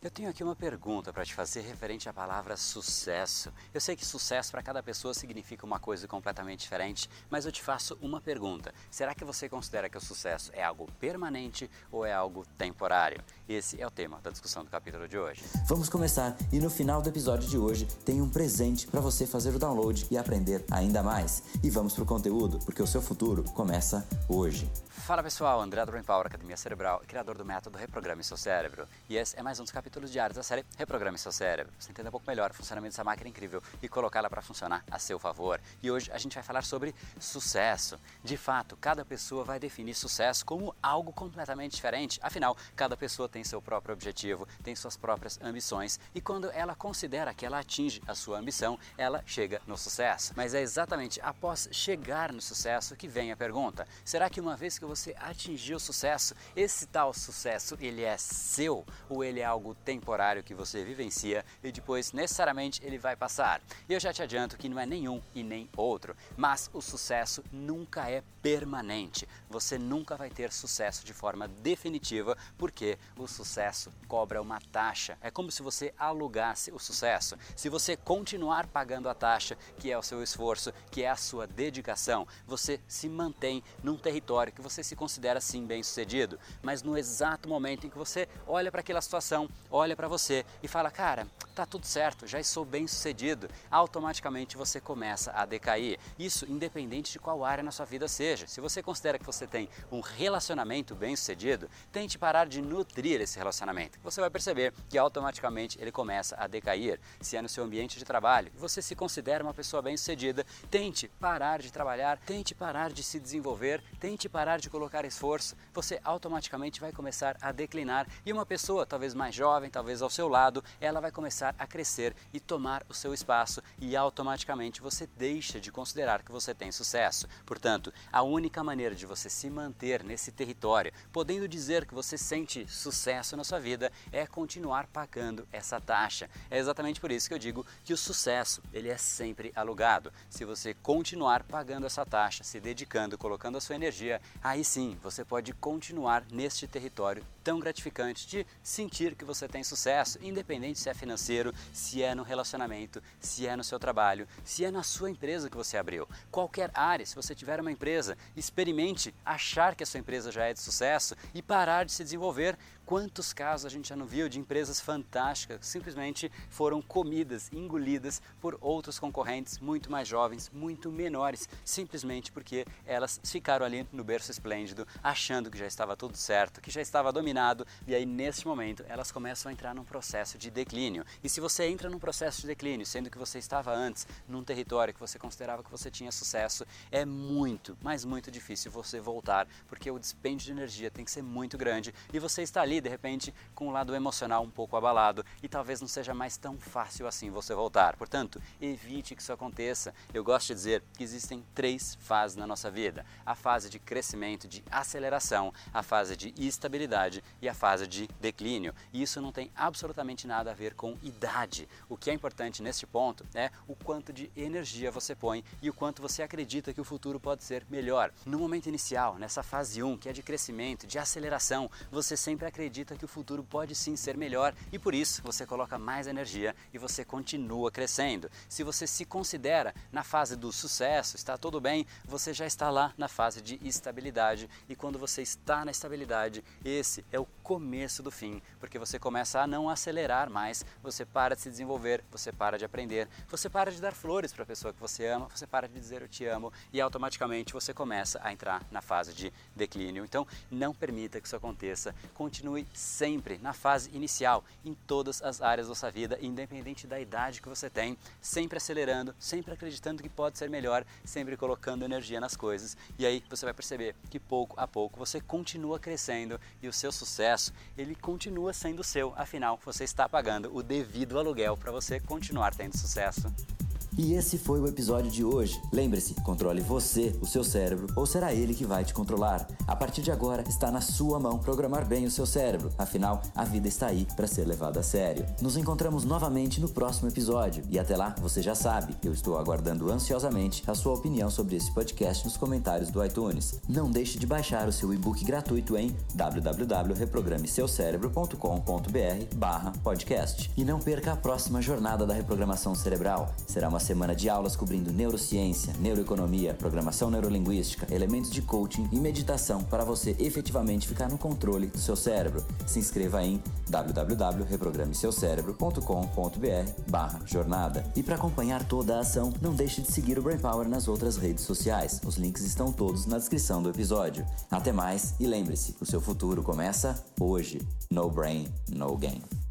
Eu tenho aqui uma pergunta para te fazer referente à palavra sucesso. Eu sei que sucesso para cada pessoa significa uma coisa completamente diferente, mas eu te faço uma pergunta. Será que você considera que o sucesso é algo permanente ou é algo temporário? Esse é o tema da discussão do capítulo de hoje. Vamos começar e no final do episódio de hoje tem um presente para você fazer o download e aprender ainda mais. E vamos pro conteúdo, porque o seu futuro começa hoje. Fala pessoal, André do Brain Power, Academia Cerebral, criador do método Reprograme Seu Cérebro. E esse é mais um dos capítulos diários da série Reprograme Seu Cérebro. Você entender um pouco melhor o funcionamento dessa máquina incrível e colocá-la para funcionar a seu favor. E hoje a gente vai falar sobre sucesso. De fato, cada pessoa vai definir sucesso como algo completamente diferente. Afinal, cada pessoa tem seu próprio objetivo, tem suas próprias ambições e quando ela considera que ela atinge a sua ambição, ela chega no sucesso. Mas é exatamente após chegar no sucesso que vem a pergunta: será que uma vez que você atingiu o sucesso, esse tal sucesso ele é seu ou ele é algo temporário que você vivencia e depois necessariamente ele vai passar? E eu já te adianto que não é nenhum e nem outro, mas o sucesso nunca é permanente. Você nunca vai ter sucesso de forma definitiva porque o sucesso cobra uma taxa. É como se você alugasse o sucesso. Se você continuar pagando a taxa, que é o seu esforço, que é a sua dedicação, você se mantém num território que você se considera sim bem-sucedido. Mas no exato momento em que você olha para aquela situação, olha para você e fala: cara, tá tudo certo, já sou bem-sucedido, automaticamente você começa a decair. Isso independente de qual área na sua vida seja. Se você considera que você tem um relacionamento bem-sucedido, tente parar de nutrir esse relacionamento. Você vai perceber que automaticamente ele começa a decair. Se é no seu ambiente de trabalho e você se considera uma pessoa bem-sucedida, tente parar de trabalhar, tente parar de se desenvolver, tente parar de colocar esforço, você automaticamente vai começar a declinar e uma pessoa talvez mais jovem, talvez ao seu lado, ela vai começar a crescer e tomar o seu espaço e automaticamente você deixa de considerar que você tem sucesso. Portanto, a única maneira de você se manter nesse território, podendo dizer que você sente sucesso na sua vida, é continuar pagando essa taxa. É exatamente por isso que eu digo que o sucesso, ele é sempre alugado. Se você continuar pagando essa taxa, se dedicando, colocando a sua energia, aí sim, você pode continuar neste território tão gratificante de sentir que você tem sucesso, independente se é financeiro, se é no relacionamento, se é no seu trabalho, se é na sua empresa que você abriu. Qualquer área, se você tiver uma empresa, experimente achar que a sua empresa já é de sucesso e parar de se desenvolver. Quantos casos a gente já não viu de empresas fantásticas que simplesmente foram comidas, engolidas por outros concorrentes muito mais jovens, muito menores, simplesmente porque elas ficaram ali no berço esplêndido, achando que já estava tudo certo, que já estava dominado, e aí neste momento elas começam a entrar num processo de declínio. E se você entra num processo de declínio, sendo que você estava antes num território que você considerava que você tinha sucesso, é muito, mas muito difícil você voltar, porque o dispêndio de energia tem que ser muito grande e você está ali de repente com o lado emocional um pouco abalado e talvez não seja mais tão fácil assim você voltar. Portanto, evite que isso aconteça. Eu gosto de dizer que existem 3 fases na nossa vida: a fase de crescimento, de aceleração, a fase de estabilidade e a fase de declínio. E isso não tem absolutamente nada a ver com idade. O que é importante neste ponto é o quanto de energia você põe e o quanto você acredita que o futuro pode ser melhor. No momento inicial, nessa fase 1, que é de crescimento, de aceleração, você sempre acredita que o futuro pode sim ser melhor e por isso você coloca mais energia e você continua crescendo. Se você se considera na fase do sucesso, está tudo bem, você já está lá na fase de estabilidade e quando você está na estabilidade, esse é o começo do fim, porque você começa a não acelerar mais, você para de se desenvolver, você para de aprender, você para de dar flores para a pessoa que você ama, você para de dizer eu te amo e automaticamente você começa a entrar na fase de declínio. Então não permita que isso aconteça, continue sempre na fase inicial, em todas as áreas da sua vida, independente da idade que você tem, sempre acelerando, sempre acreditando que pode ser melhor, sempre colocando energia nas coisas e aí você vai perceber que pouco a pouco você continua crescendo e o seu sucesso, ele continua sendo seu, afinal você está pagando o devido aluguel para você continuar tendo sucesso. E esse foi o episódio de hoje. Lembre-se, controle você, o seu cérebro, ou será ele que vai te controlar? A partir de agora, está na sua mão programar bem o seu cérebro. Afinal, a vida está aí para ser levada a sério. Nos encontramos novamente no próximo episódio. E até lá, você já sabe, eu estou aguardando ansiosamente a sua opinião sobre esse podcast nos comentários do iTunes. Não deixe de baixar o seu e-book gratuito em www.reprogrameseucerebro.com.br/podcast. E não perca a próxima jornada da reprogramação cerebral. Será uma semana de aulas cobrindo neurociência, neuroeconomia, programação neurolinguística, elementos de coaching e meditação para você efetivamente ficar no controle do seu cérebro. Se inscreva em www.reprogrameseucerebro.com.br/jornada. E para acompanhar toda a ação, não deixe de seguir o Brain Power nas outras redes sociais. Os links estão todos na descrição do episódio. Até mais e lembre-se, o seu futuro começa hoje. No brain, no game.